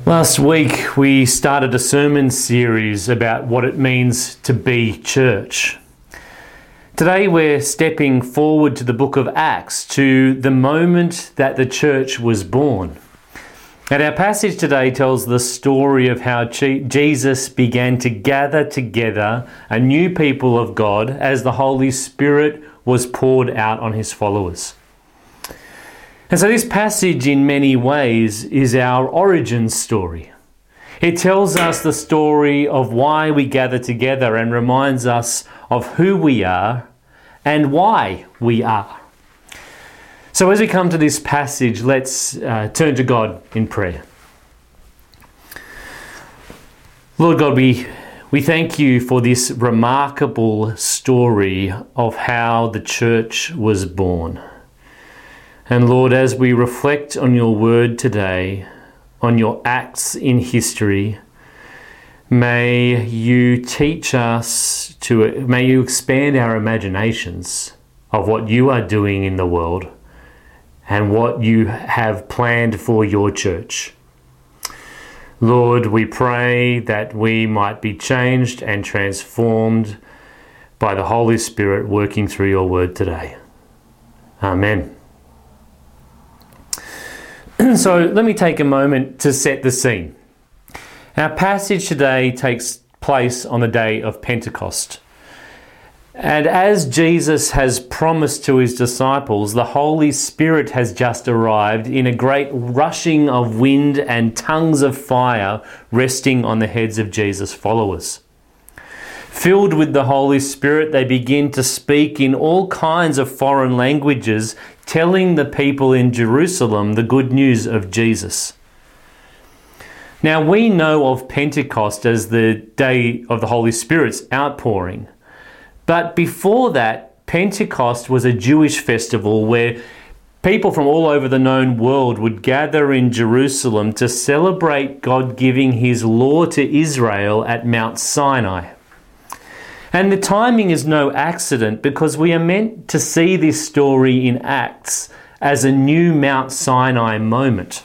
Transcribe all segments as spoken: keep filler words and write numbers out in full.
Last week we started a sermon series about what it means to be church. Today we're stepping forward to the book of Acts, to the moment that the church was born. And our passage today tells the story of how Jesus began to gather together a new people of God as the Holy Spirit was poured out on his followers. And so this passage in many ways is our origin story. It tells us the story of why we gather together and reminds us of who we are and why we are. So as we come to this passage, let's uh, turn to God in prayer. Lord God, we, we thank you for this remarkable story of how the church was born. And Lord, as we reflect on your word today, on your acts in history, may you teach us to, may you expand our imaginations of what you are doing in the world and what you have planned for your church. Lord, we pray that we might be changed and transformed by the Holy Spirit working through your word today. Amen. So let me take a moment to set the scene. Our passage today takes place on the day of Pentecost. And as Jesus has promised to his disciples, the Holy Spirit has just arrived in a great rushing of wind and tongues of fire resting on the heads of Jesus' followers. Filled with the Holy Spirit, they begin to speak in all kinds of foreign languages, telling the people in Jerusalem the good news of Jesus. Now, we know of Pentecost as the day of the Holy Spirit's outpouring. But before that, Pentecost was a Jewish festival where people from all over the known world would gather in Jerusalem to celebrate God giving his law to Israel at Mount Sinai. And the timing is no accident, because we are meant to see this story in Acts as a new Mount Sinai moment.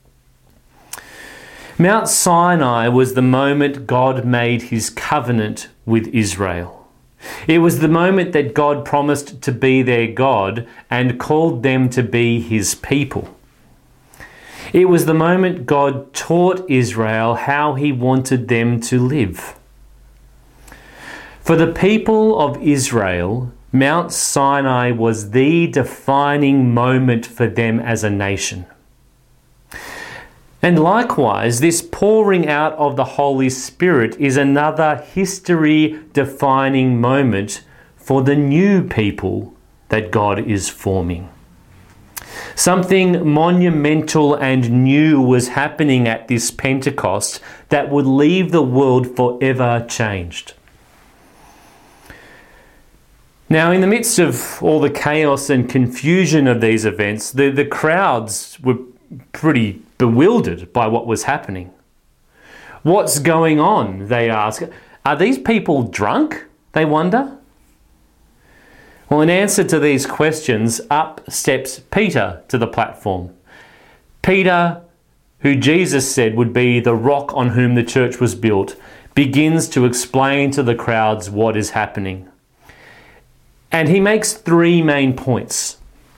Mount Sinai was the moment God made his covenant with Israel. It was the moment that God promised to be their God and called them to be his people. It was the moment God taught Israel how he wanted them to live. For the people of Israel, Mount Sinai was the defining moment for them as a nation. And likewise, this pouring out of the Holy Spirit is another history-defining moment for the new people that God is forming. Something monumental and new was happening at this Pentecost that would leave the world forever changed. Now, in the midst of all the chaos and confusion of these events, the, the crowds were pretty bewildered by what was happening. What's going on? They ask. Are these people drunk? They wonder. Well, in answer to these questions, up steps Peter to the platform. Peter, who Jesus said would be the rock on whom the church was built, begins to explain to the crowds what is happening. And he makes three main points.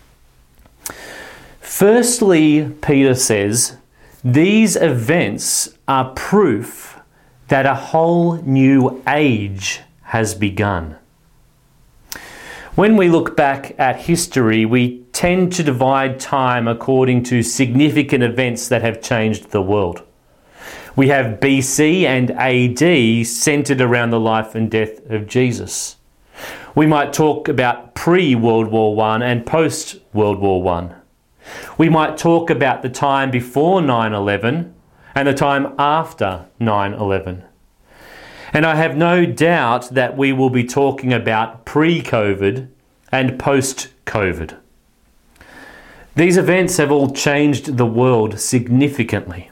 Firstly, Peter says, these events are proof that a whole new age has begun. When we look back at history, we tend to divide time according to significant events that have changed the world. We have B C and A D centered around the life and death of Jesus. We might talk about pre-World War One and post-World War One. We might talk about the time before nine eleven and the time after nine eleven. And I have no doubt that we will be talking about pre-COVID and post-COVID. These events have all changed the world significantly.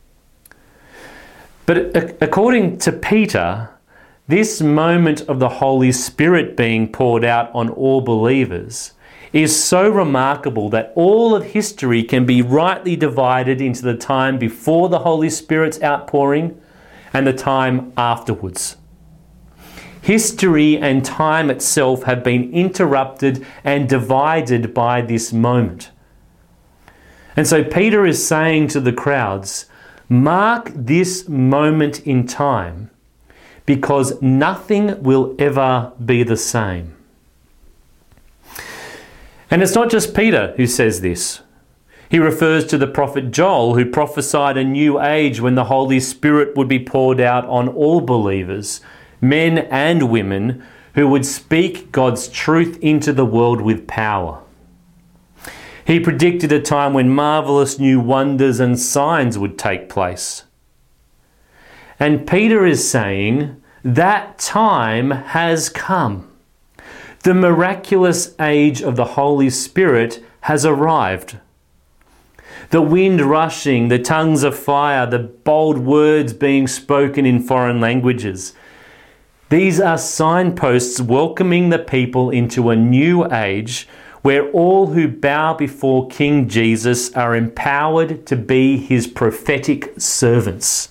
But according to Peter, this moment of the Holy Spirit being poured out on all believers is so remarkable that all of history can be rightly divided into the time before the Holy Spirit's outpouring and the time afterwards. History and time itself have been interrupted and divided by this moment. And so Peter is saying to the crowds, mark this moment in time, because nothing will ever be the same. And it's not just Peter who says this. He refers to the prophet Joel, who prophesied a new age when the Holy Spirit would be poured out on all believers, men and women, who would speak God's truth into the world with power. He predicted a time when marvelous new wonders and signs would take place. And Peter is saying that time has come. The miraculous age of the Holy Spirit has arrived. The wind rushing, the tongues of fire, the bold words being spoken in foreign languages. These are signposts welcoming the people into a new age where all who bow before King Jesus are empowered to be his prophetic servants.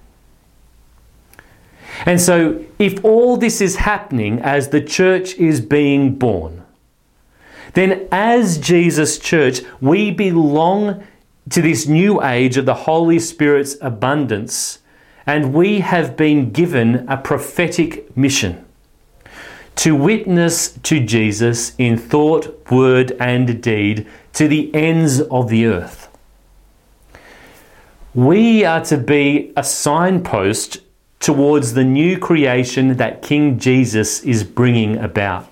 And so, if all this is happening as the church is being born, then as Jesus' church, we belong to this new age of the Holy Spirit's abundance, and we have been given a prophetic mission to witness to Jesus in thought, word, and deed to the ends of the earth. We are to be a signpost towards the new creation that King Jesus is bringing about.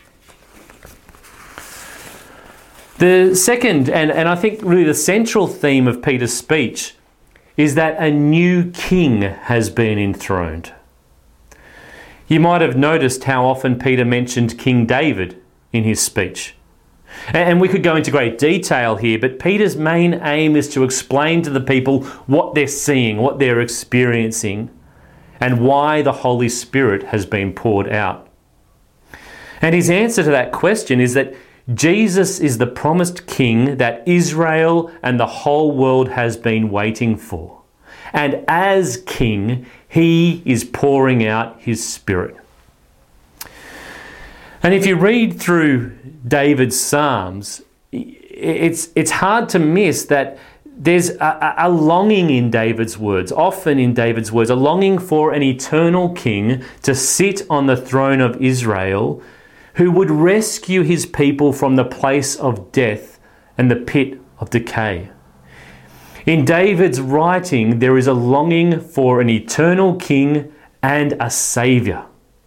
The second, and, and I think really the central theme of Peter's speech, is that a new king has been enthroned. You might have noticed how often Peter mentioned King David in his speech. And we could go into great detail here, but Peter's main aim is to explain to the people what they're seeing, what they're experiencing, and why the Holy Spirit has been poured out. And his answer to that question is that Jesus is the promised king that Israel and the whole world has been waiting for. And as king, he is pouring out his Spirit. And if you read through David's Psalms, it's, it's hard to miss that there's a, a longing in David's words, often in David's words, a longing for an eternal king to sit on the throne of Israel who would rescue his people from the place of death and the pit of decay. In David's writing, there is a longing for an eternal king and a saviour.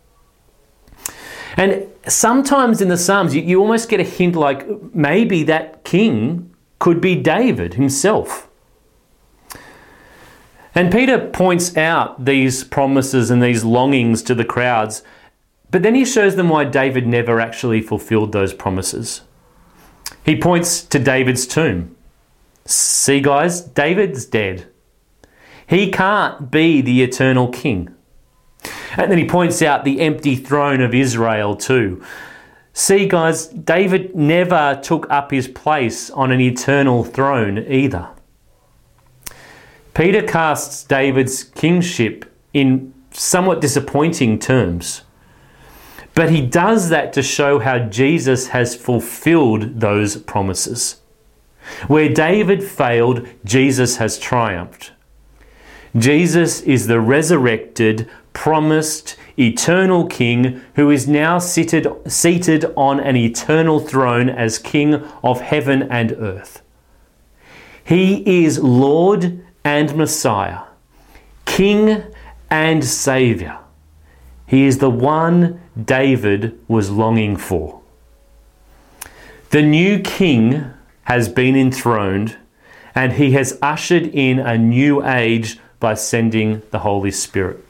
And sometimes in the Psalms, you, you almost get a hint like maybe that king could be David himself. And Peter points out these promises and these longings to the crowds, but then he shows them why David never actually fulfilled those promises. He points to David's tomb. See, guys, David's dead. He can't be the eternal king. And then he points out the empty throne of Israel too. See, guys, David never took up his place on an eternal throne either. Peter casts David's kingship in somewhat disappointing terms. But he does that to show how Jesus has fulfilled those promises. Where David failed, Jesus has triumphed. Jesus is the resurrected, promised, eternal king who is now seated, seated on an eternal throne as King of heaven and earth. He is Lord and Messiah, King and Saviour. He is the one David was longing for. The new king has been enthroned, and he has ushered in a new age by sending the Holy Spirit.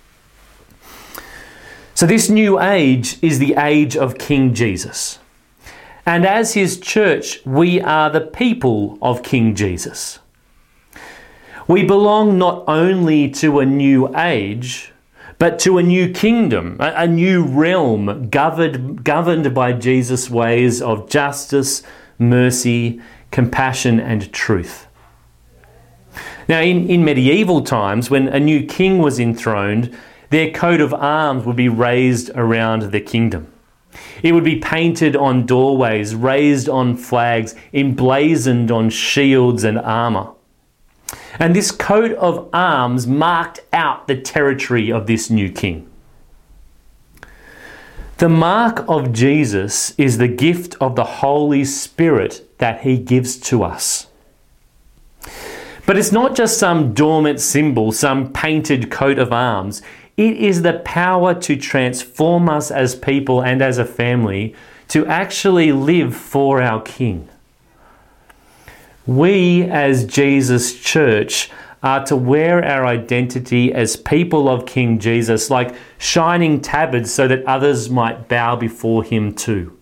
So this new age is the age of King Jesus. And as his church, we are the people of King Jesus. We belong not only to a new age, but to a new kingdom, a, a new realm governed, governed by Jesus' ways of justice, mercy, compassion, and truth. Now, in, in medieval times, when a new king was enthroned, their coat of arms would be raised around the kingdom. It would be painted on doorways, raised on flags, emblazoned on shields and armour. And this coat of arms marked out the territory of this new king. The mark of Jesus is the gift of the Holy Spirit that he gives to us. But it's not just some dormant symbol, some painted coat of arms. It is the power to transform us as people and as a family to actually live for our King. We, as Jesus' church, are to wear our identity as people of King Jesus like shining tabards so that others might bow before him too.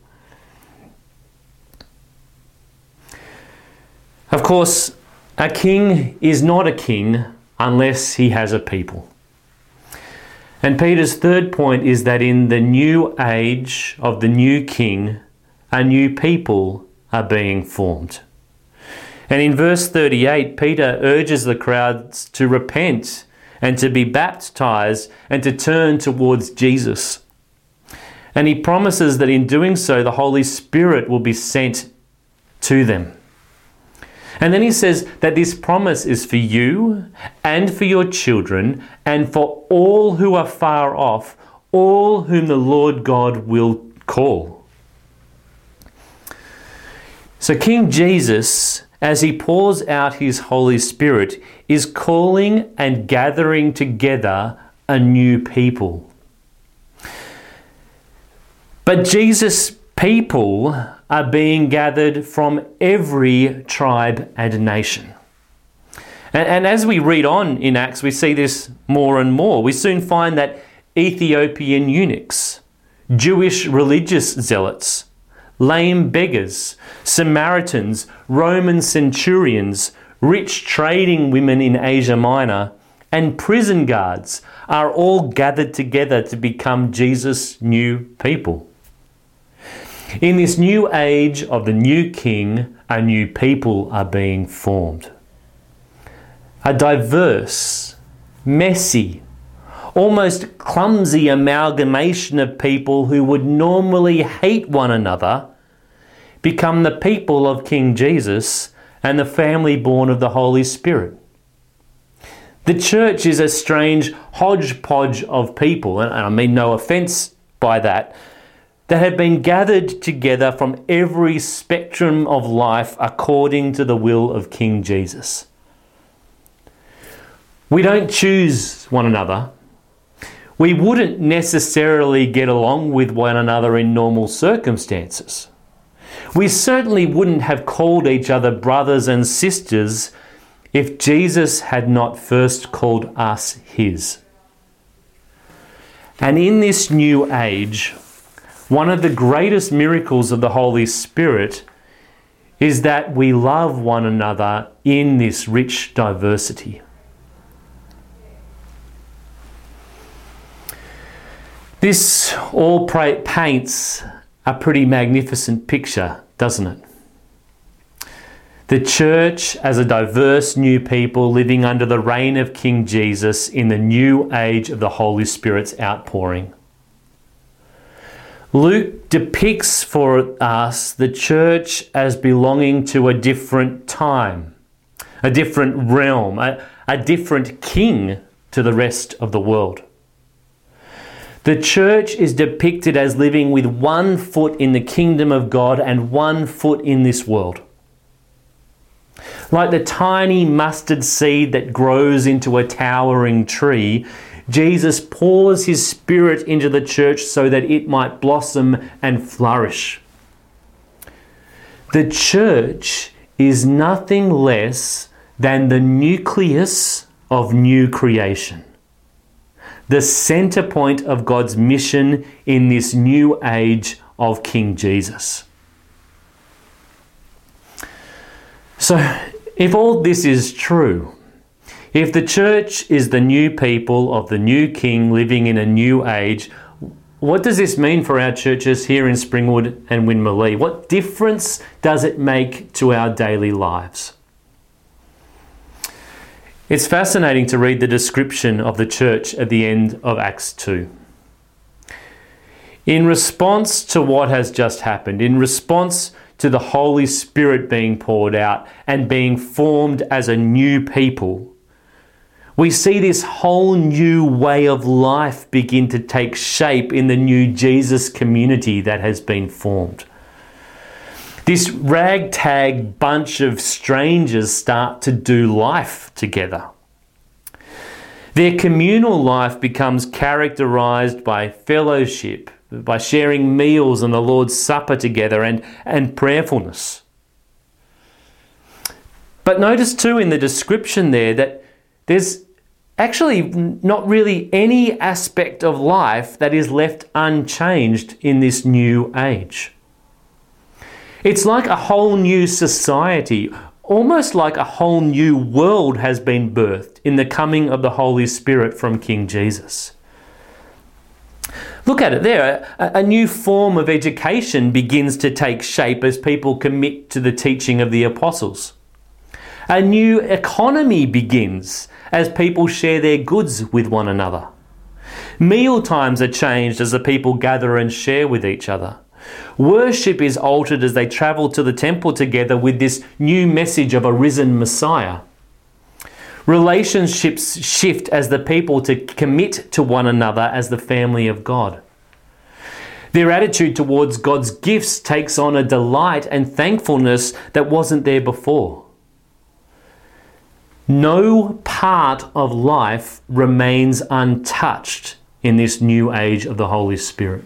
Of course, a king is not a king unless he has a people. And Peter's third point is that in the new age of the new king, a new people are being formed. And in verse thirty-eight, Peter urges the crowds to repent and to be baptized and to turn towards Jesus. And he promises that in doing so, the Holy Spirit will be sent to them. And then he says that this promise is for you and for your children and for all who are far off, all whom the Lord God will call. So King Jesus, as he pours out his Holy Spirit, is calling and gathering together a new people. But Jesus' people are being gathered from every tribe and nation. And, and as we read on in Acts, we see this more and more. We soon find that Ethiopian eunuchs, Jewish religious zealots, lame beggars, Samaritans, Roman centurions, rich trading women in Asia Minor, and prison guards are all gathered together to become Jesus' new people. In this new age of the new king, a new people are being formed. A diverse, messy, almost clumsy amalgamation of people who would normally hate one another become the people of King Jesus and the family born of the Holy Spirit. The church is a strange hodgepodge of people, and I mean no offence by that, that have been gathered together from every spectrum of life according to the will of King Jesus. We don't choose one another. We wouldn't necessarily get along with one another in normal circumstances. We certainly wouldn't have called each other brothers and sisters if Jesus had not first called us his. And in this new age, one of the greatest miracles of the Holy Spirit is that we love one another in this rich diversity. This all paints a pretty magnificent picture, doesn't it? The church as a diverse new people living under the reign of King Jesus in the new age of the Holy Spirit's outpouring. Luke depicts for us the church as belonging to a different time, a different realm, a, a different king to the rest of the world. The church is depicted as living with one foot in the kingdom of God and one foot in this world. Like the tiny mustard seed that grows into a towering tree, Jesus pours his Spirit into the church so that it might blossom and flourish. The church is nothing less than the nucleus of new creation, the centre point of God's mission in this new age of King Jesus. So, if all this is true, If the church is the new people of the new King living in a new age, what does this mean for our churches here in Springwood and Winmalee? What difference does it make to our daily lives? It's fascinating to read the description of the church at the end of Acts two. In response to what has just happened, in response to the Holy Spirit being poured out and being formed as a new people, we see this whole new way of life begin to take shape in the new Jesus community that has been formed. This ragtag bunch of strangers start to do life together. Their communal life becomes characterized by fellowship, by sharing meals and the Lord's Supper together, and, and prayerfulness. But notice too in the description there that there's actually not really any aspect of life that is left unchanged in this new age. It's like a whole new society, almost like a whole new world has been birthed in the coming of the Holy Spirit from King Jesus. Look at it there. A, a new form of education begins to take shape as people commit to the teaching of the apostles. A new economy begins as people share their goods with one another. Meal times are changed as the people gather and share with each other. Worship is altered as they travel to the temple together with this new message of a risen Messiah. Relationships shift as the people to commit to one another as the family of God. Their attitude towards God's gifts takes on a delight and thankfulness that wasn't there before. No part of life remains untouched in this new age of the Holy Spirit.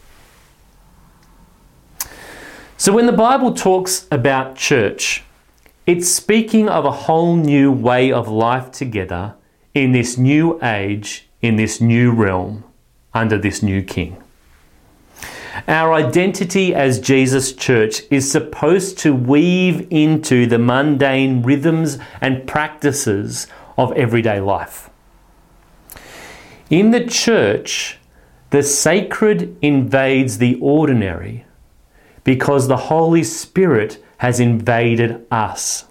So when the Bible talks about church, it's speaking of a whole new way of life together in this new age, in this new realm, under this new King. Our identity as Jesus Church is supposed to weave into the mundane rhythms and practices of everyday life. In the church, the sacred invades the ordinary because the Holy Spirit has invaded us.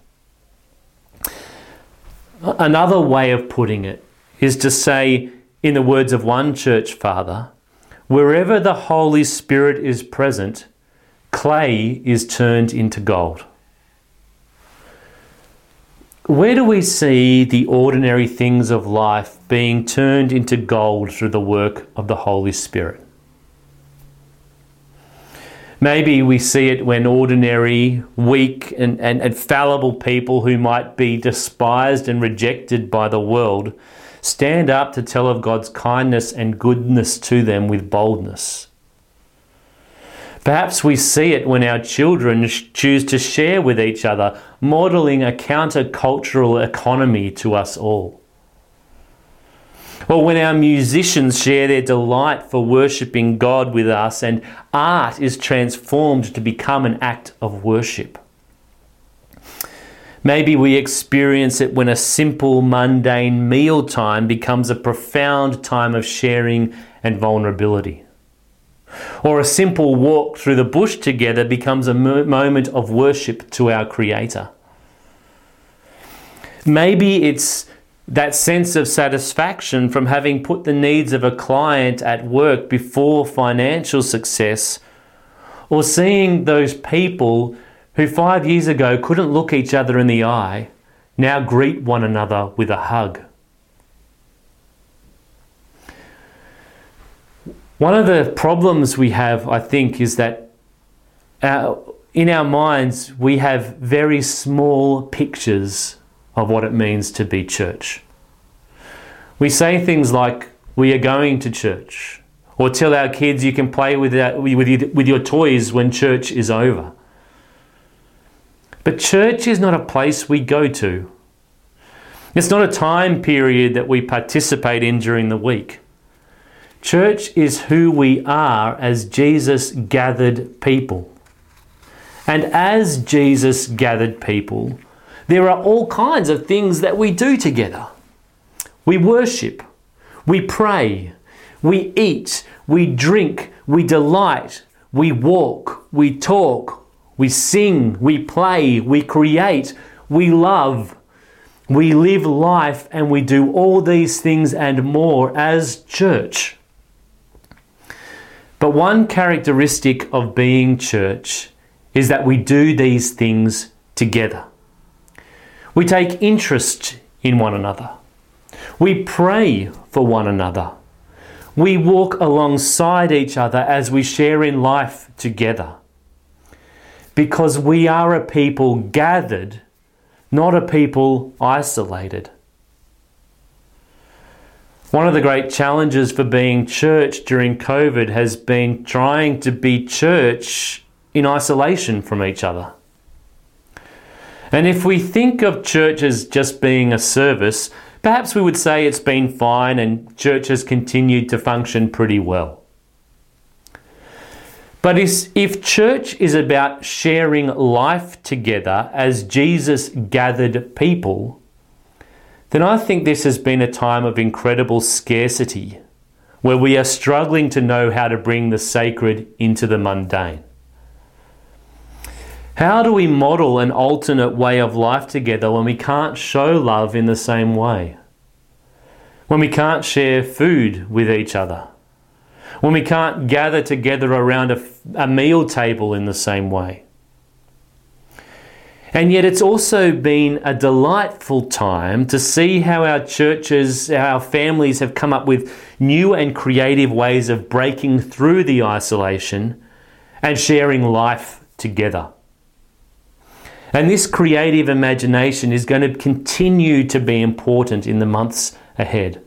Another way of putting it is to say, in the words of one church father, wherever the Holy Spirit is present, clay is turned into gold. Where do we see the ordinary things of life being turned into gold through the work of the Holy Spirit? Maybe we see it when ordinary, weak and, and, and fallible people who might be despised and rejected by the world stand up to tell of God's kindness and goodness to them with boldness. Perhaps we see it when our children choose to share with each other, modelling a counter-cultural economy to us all. Or when our musicians share their delight for worshipping God with us and art is transformed to become an act of worship. Maybe we experience it when a simple, mundane mealtime becomes a profound time of sharing and vulnerability. Or a simple walk through the bush together becomes a moment of worship to our Creator. Maybe it's that sense of satisfaction from having put the needs of a client at work before financial success, or seeing those people who five years ago couldn't look each other in the eye now greet one another with a hug. One of the problems we have, I think, is that our, in our minds we have very small pictures of what it means to be church. We say things like, we are going to church, or tell our kids you can play with, that, with, your, with your toys when church is over. But church is not a place we go to. It's not a time period that we participate in during the week. Church is who we are as Jesus gathered people. And as Jesus gathered people, there are all kinds of things that we do together. We worship, we pray, we eat, we drink, we delight, we walk, we talk, we sing, we play, we create, we love, we live life, and we do all these things and more as church. But one characteristic of being church is that we do these things together. We take interest in one another. We pray for one another. We walk alongside each other as we share in life together. Because we are a people gathered, not a people isolated. One of the great challenges for being church during COVID has been trying to be church in isolation from each other. And if we think of church as just being a service, perhaps we would say it's been fine and church has continued to function pretty well. But if church is about sharing life together as Jesus gathered people, then I think this has been a time of incredible scarcity, where we are struggling to know how to bring the sacred into the mundane. How do we model an alternate way of life together when we can't show love in the same way? When we can't share food with each other? When we can't gather together around a, a meal table in the same way? And yet it's also been a delightful time to see how our churches, our families have come up with new and creative ways of breaking through the isolation and sharing life together. And this creative imagination is going to continue to be important in the months ahead.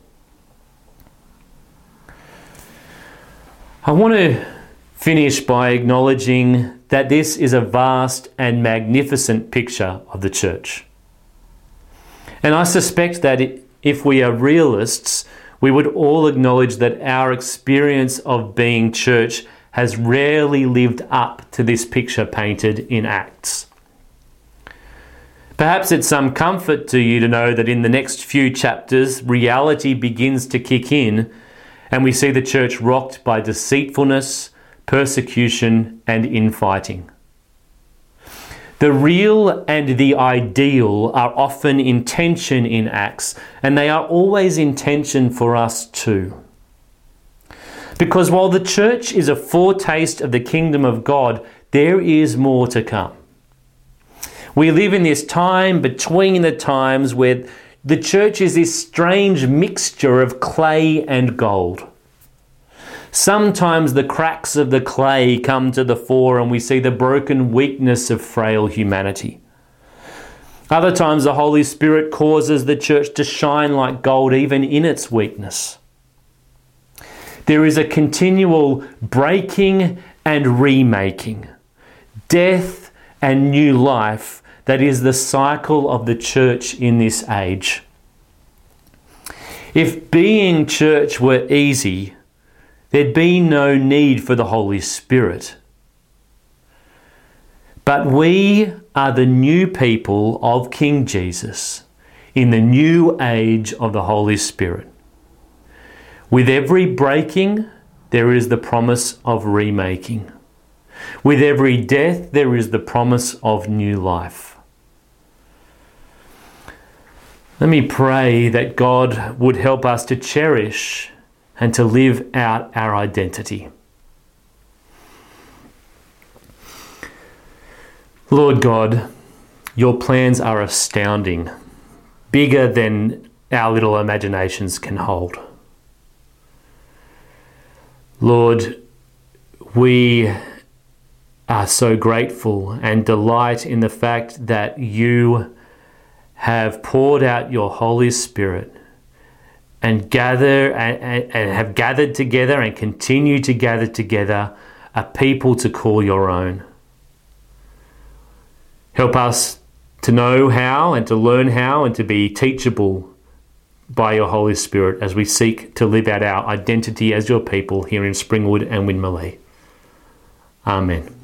I want to finish by acknowledging that this is a vast and magnificent picture of the church. And I suspect that if we are realists, we would all acknowledge that our experience of being church has rarely lived up to this picture painted in Acts. Perhaps it's some comfort to you to know that in the next few chapters, reality begins to kick in and we see the church rocked by deceitfulness, persecution, and infighting. The real and the ideal are often in tension in Acts, and they are always in tension for us too. Because while the church is a foretaste of the kingdom of God, there is more to come. We live in this time between the times where the church is this strange mixture of clay and gold. Sometimes the cracks of the clay come to the fore and we see the broken weakness of frail humanity. Other times the Holy Spirit causes the church to shine like gold even in its weakness. There is a continual breaking and remaking, death and new life that is the cycle of the church in this age. If being church were easy, there'd be no need for the Holy Spirit. But we are the new people of King Jesus in the new age of the Holy Spirit. With every breaking, there is the promise of remaking. With every death, there is the promise of new life. Let me pray that God would help us to cherish and to live out our identity. Lord God, your plans are astounding, bigger than our little imaginations can hold. Lord, we are so grateful and delight in the fact that you have poured out your Holy Spirit and gather and, and have gathered together and continue to gather together a people to call your own. Help us to know how and to learn how and to be teachable by your Holy Spirit as we seek to live out our identity as your people here in Springwood and Winmalee. Amen.